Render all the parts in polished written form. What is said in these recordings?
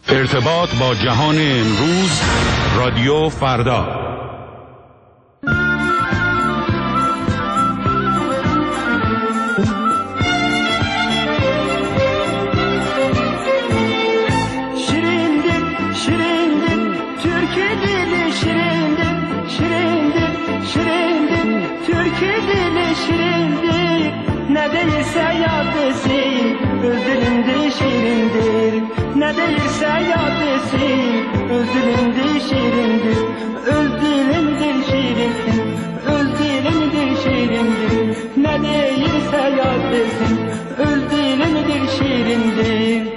ارتباط با جهان امروز، رادیو فردا. Şirindir, şirindir, Türkü dili şirindir, şirindir, şirindir, Türkü dili şirindir. Ne değilse yad desin, öz dilinde şirindir. Ne değilse yad desin, öz dilinde şirindir. Öz dilimdir şirindir, öz dilimdir şirindir. Ne değilse yad desin, öz dilimdir şirindir.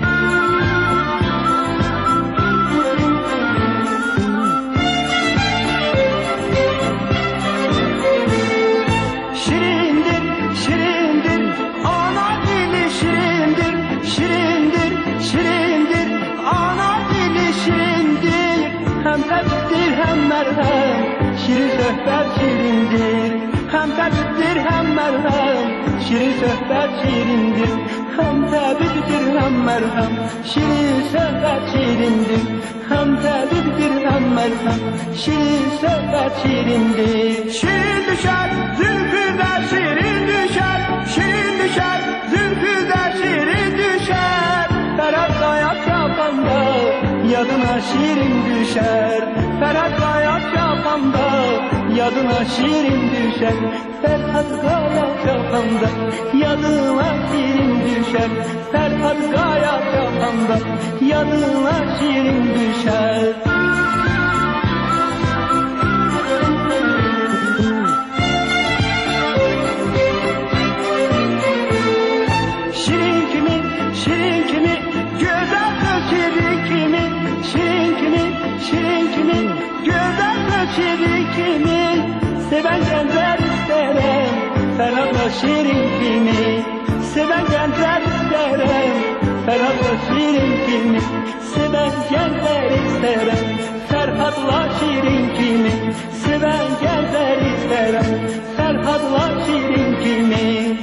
Şirin söhbət şirindir, hem təbibdir, hem mərhəm. Şirin söhbət şirindir, hem təbibdir, hem mərhəm. Şirin söhbət şirindir, hem təbibdir, hem mərhəm. Şirin söhbət şirindir. Şirin düşər, zülfüdə şirin düşər. Şirin düşər, zülfüdə şirin düşər. Ferhat Kaya çapanda, yadına şirin düşər. Ferhat Kaya çapanda, yadına şirin düşer. Ferhat Kaya çapanda, yadına şirin düşer. Ferhat Kaya çapanda, yadına şirin düşer. Şirin kimi, şirin kimi, güzel kız şirin kimi. Şirin kimi, şirin kimi, güzel kız şirin kimi. Seven gençler isterim, Ferhat'la şirin kimi. Seven gençler isterim, Ferhat'la şirin kimi. Seven gençler isterim, Ferhat'la şirin kimi. Seven gençler isterim, Ferhat'la şirin kimi.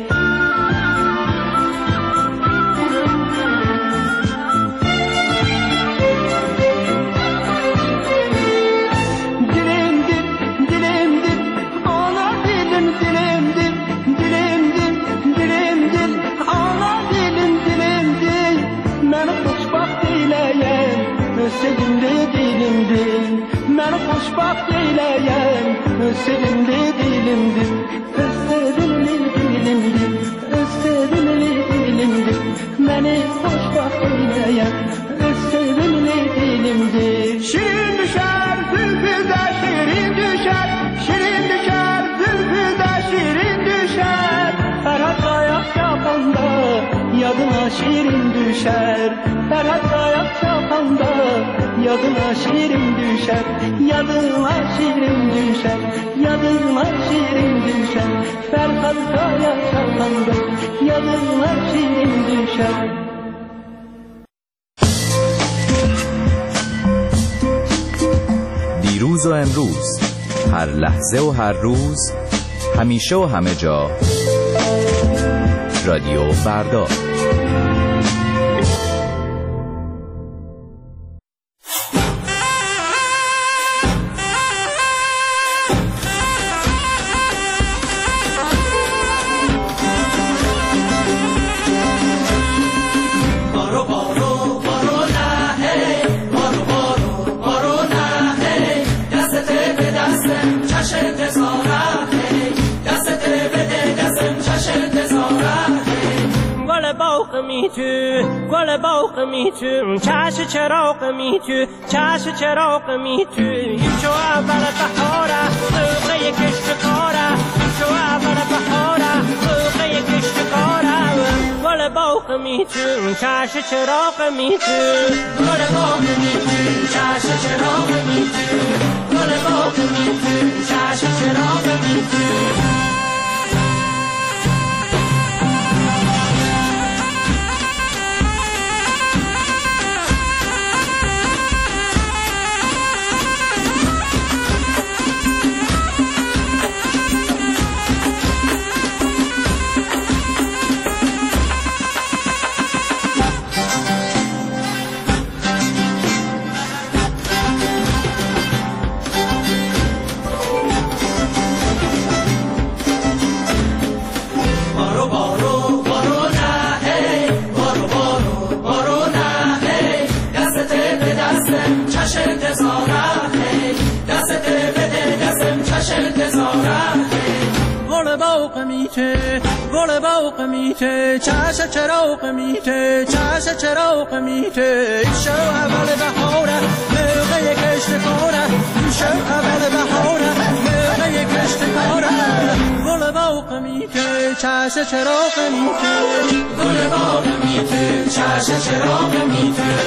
Sevimli dilimdir, məni xoşbaxt eyləyən. Öz sevimli dilimdir, öz sevimli dilimdir, öz sevimli dilimdir. Məni xoşbaxt eyləyən, öz sevimli dilimdir. Şirin düşər, zülfüdə şirin düşər. Şirin düşər, zülfüdə şirin düşər. Ferhat Kaya çapanda, yadına şirin düşər. Ferhat Kaya çapanda, yadına şirin düşer. Yadına şirin düşer, yadına şirin düşer. Ferhat Kaya çapanda, yadına şirin düşer. دیروز و امروز، هر لحظه و هر روز، همیشه و همه جا، رادیو فردا. گل باغ میتو چش چراغ میتو چش چراغ میتو این شو اول بهاره قوقه کشت کاره این شو اول بهاره قوقه کشت کاره گل باغ میتو چش چراغ میتو گل باغ میتو چش چراغ میتو گل باغ میتو چش چراغ میتو میته گل باغ میته چش چراغ میته چش چراغ میته شو اول بهاره موقع کشت کاره شو اول بهاره موقع کشت کاره گل باغ میته چش چراغ میته گل باغ میته چش چراغ میته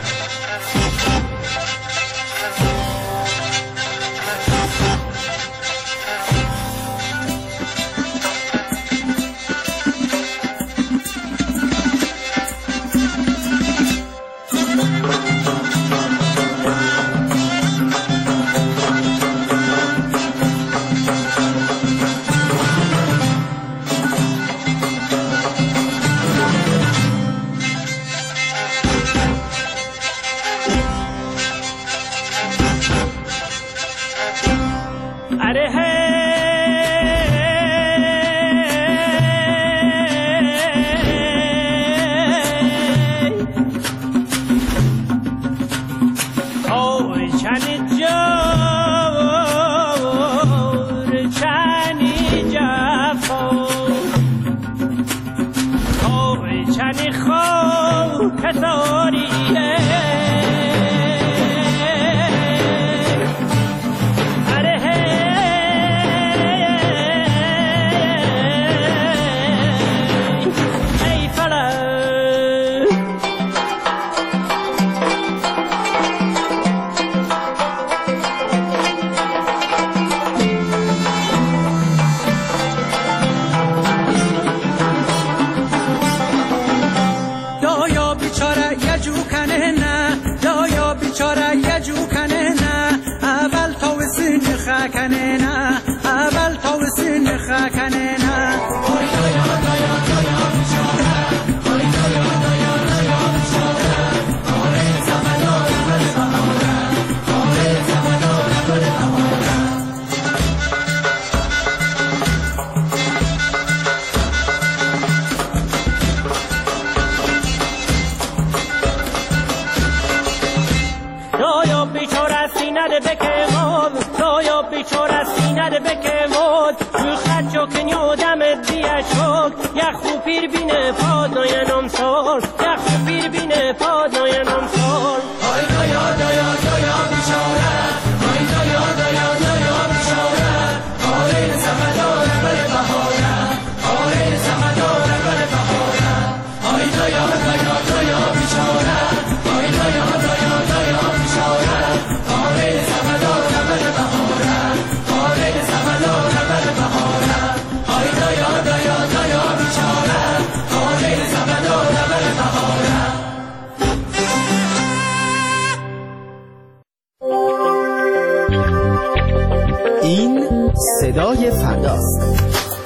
این صدای فرداست.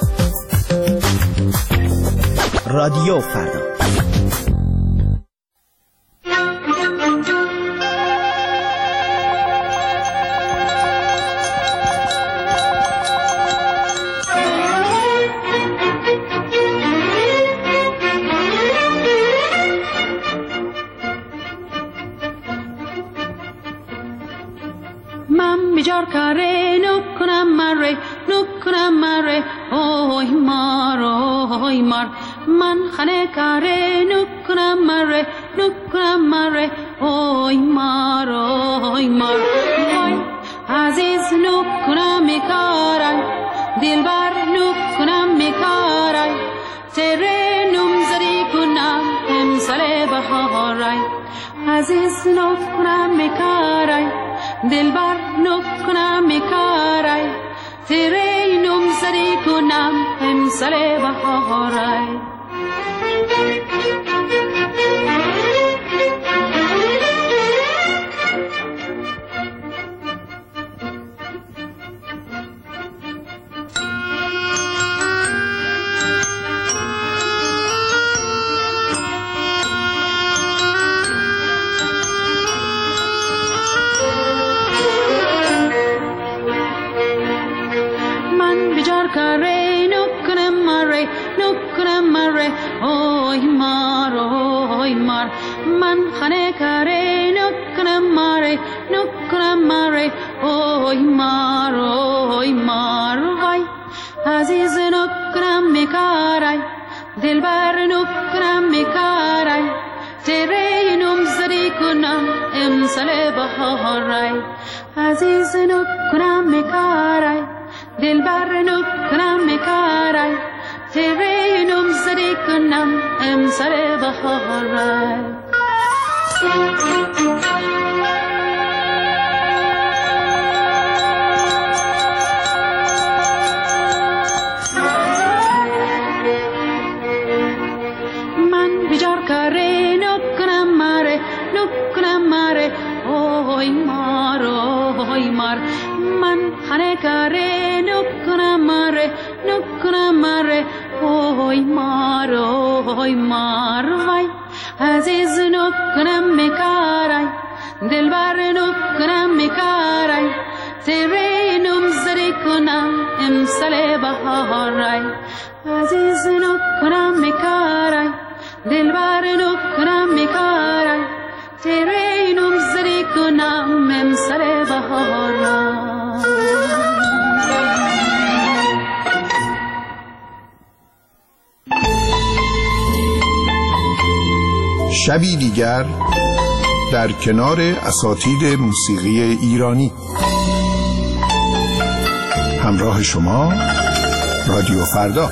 رادیو فردا. من بیجار کاره نکنم مره اوی مار من خانه کاره نکنم مره اوی مار وای عزیز نکنم میکارای دلبر نکنم میکارای تره نمزری کنم امسال بهارای عزیز نکنم میکارای دلبر نکنم میکارای تیره نمزری کنم امسال بهارای کاره نکنم مره اوی مار من خانه کاره نکنم مره اوی مار وای عزیز نکنم میکارای دلبر نکنم میکارای تیره نم زدی کنم امسال بهارای عزیز نکنم میکارای دلبر نکنم میکارای تیره نم زدی کنم امسال بهارای من خانه کاره نکنم ماره اوی مار وای عزیز نکنم میکارای دلبر نکنم میکارای تیره نمزری کنم امسال بهارای عزیز نکنم میکارای دلبر نکنم میکارای تیره نمزری کنم امسال بهارای. شبی دیگر در کنار اساتید موسیقی ایرانی. همراه شما رادیو فردا.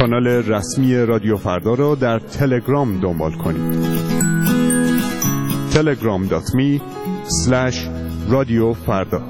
کانال رسمی رادیو فردا را در تلگرام دنبال کنید. telegram.me/رادیوفردا.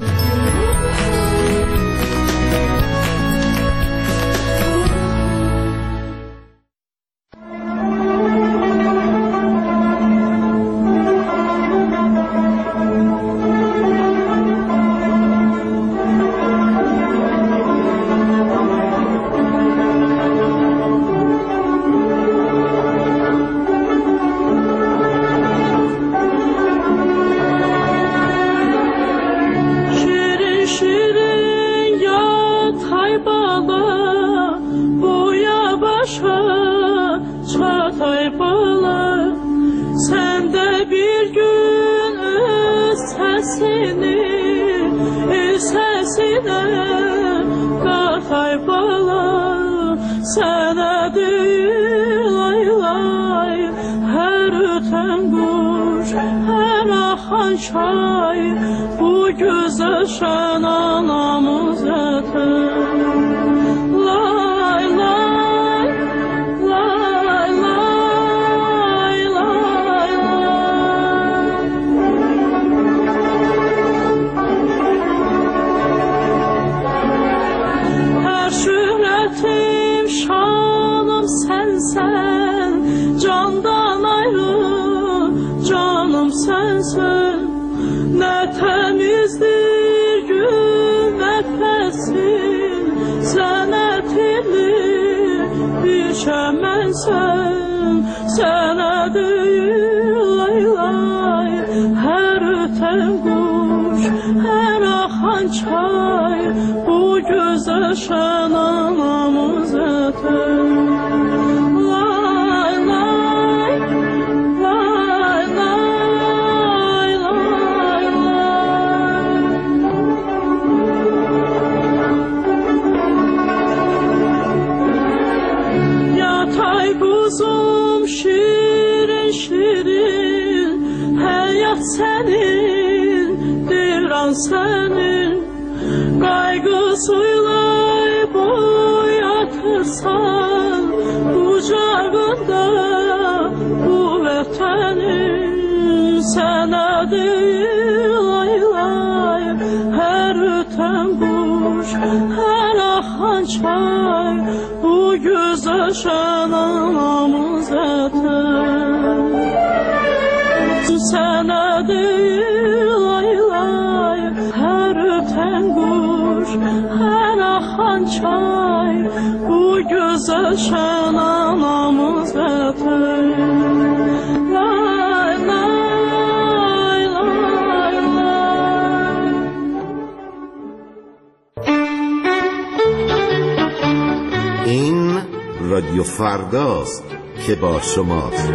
این رادیو فرداست که با شماست.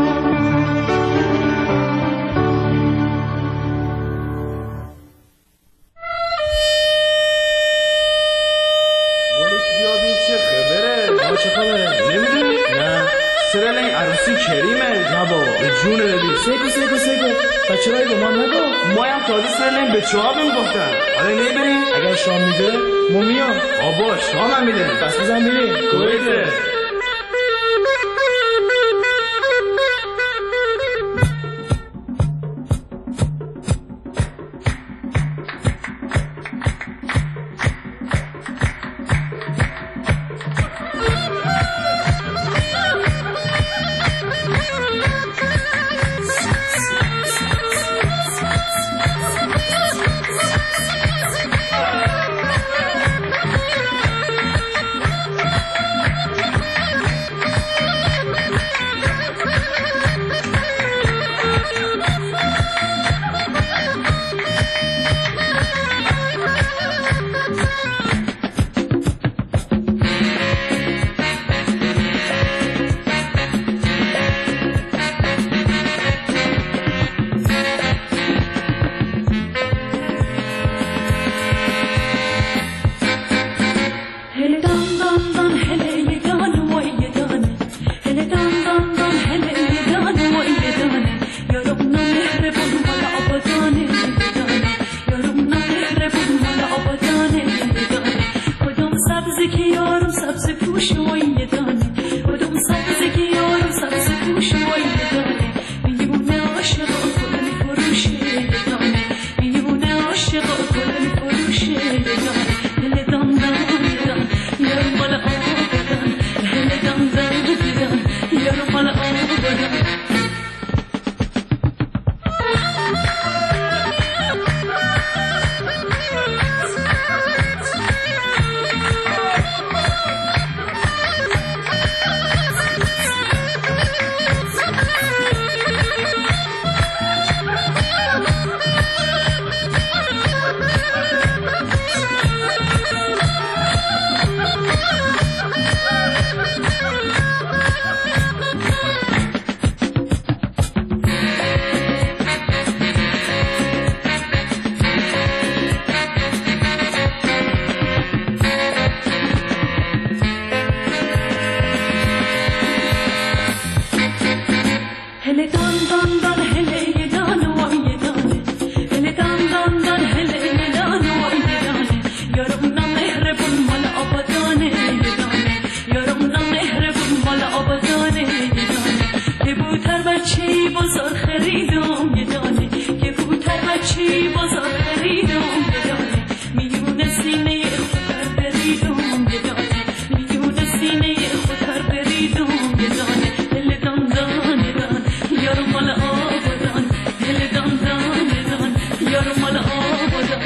بچه‌های با ما نگو ما هم تازه سرنیم به چهاب میگفتن. آره نمیبریم اگر شام میده ما میام. آبا شام هم میده پس بزن بریم کویته. سبز که یارم سبز پوش و این دانه هله دان دان دان هله دان وای دانه هله دان دان دان هله دان وای دانه یارم مهربون مال آبادانه دانه یارم مهربون مال آبادانه دانه کبوتر بچه‌ای بزرگ خریدم یه دانه کبوتر بچه‌ای بزرگ خریدم یه دانه میونه سینه خودر بریدم یه دانه میونه سینه خودر بریدم یه دانه دل دان دان دان یارو مال آبادان دل دان دان دان یارو مال آبادان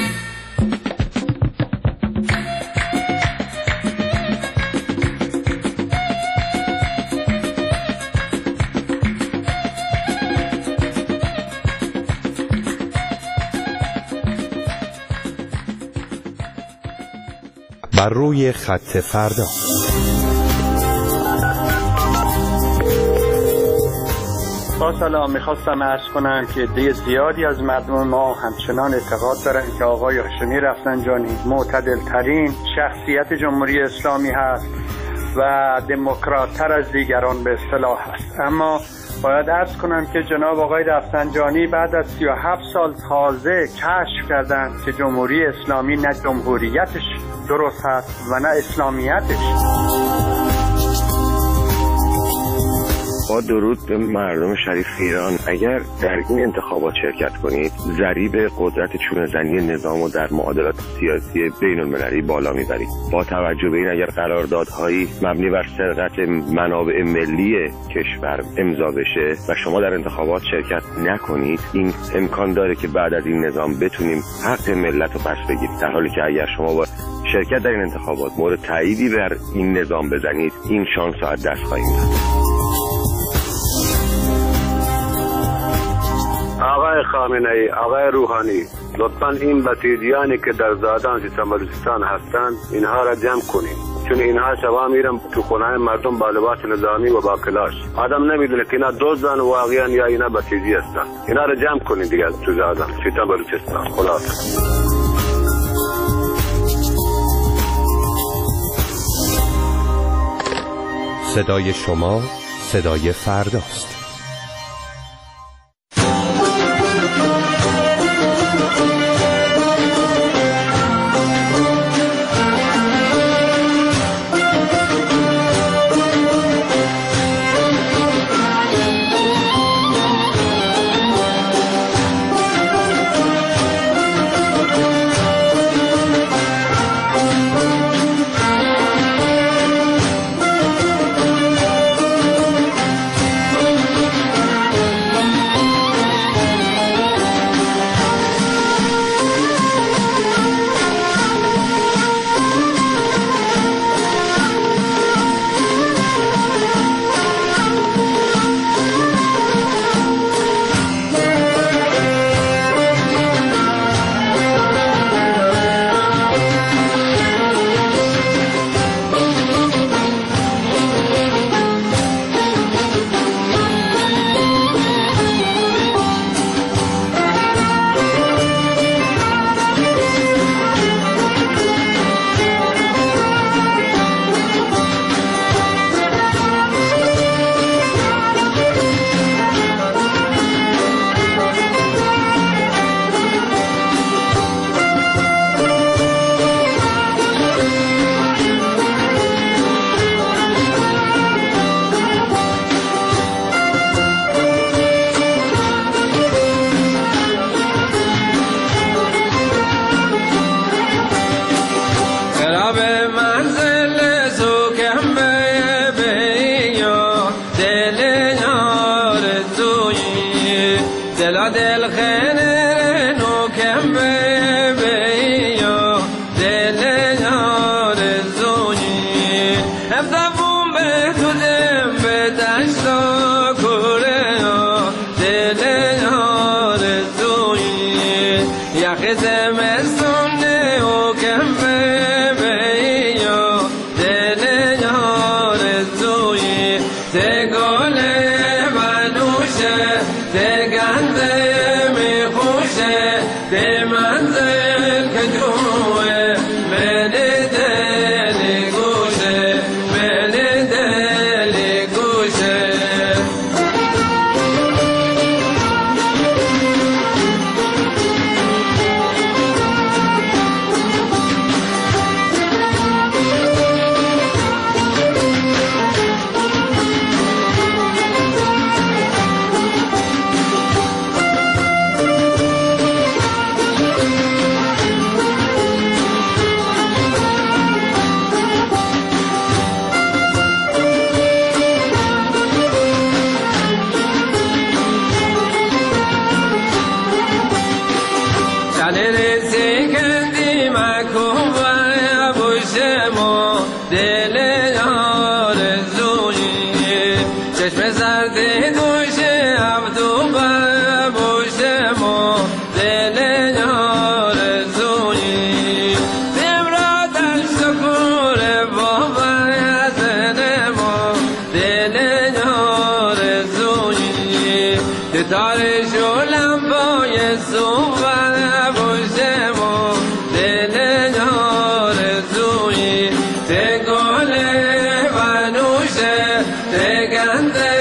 بر روی خط فردا. با سلام، میخواستم عرض کنم که عده زیادی از مردم ما همچنان اعتقاد دارن که آقای هاشمی رفسنجانی معتدل ترین شخصیت جمهوری اسلامی هست و دموکرات تر از دیگران به اصطلاح هست. اما باید عرض کنم که جناب آقای رفسنجانی بعد از 37 سال تازه کشف کردن که جمهوری اسلامی نه جمهوریتش درست هست و نه اسلامیتش. با درود به مردم شریف ایران، اگر در این انتخابات شرکت کنید ضریب قدرت چونه‌زنی نظام و در معادلات سیاسی بین المللی بالا میبرید. با توجه به این اگر قراردادهایی مبنی بر سرقت منابع ملی کشور امضا بشه و شما در انتخابات شرکت نکنید، این امکان داره که بعد از این نظام بتونیم حق ملت رو پس بگیرید، در حالی که اگر شما با شرکت در این انتخابات مورد تاییدی بر این نظام بزنید این شانس رو از دست خواهیم داد. آقای خامنه‌ای، آقای روحانی، لطفاً این بسیجیانی که در زادان سیستان بلوچستان هستند اینها را جمع کنید، چون اینها شبا میرن تو خونه مردم با لباس نظامی و با کلاش. آدم نمیدونه که اینا دزدن واقعا یا اینا بسیجی هستن. اینا را جمع کنید دیگه تو زادان سیستان بلوچستان. خلاص صدای شما صدای فرداست. به منزل که جوه من دل گوشه من دل گنده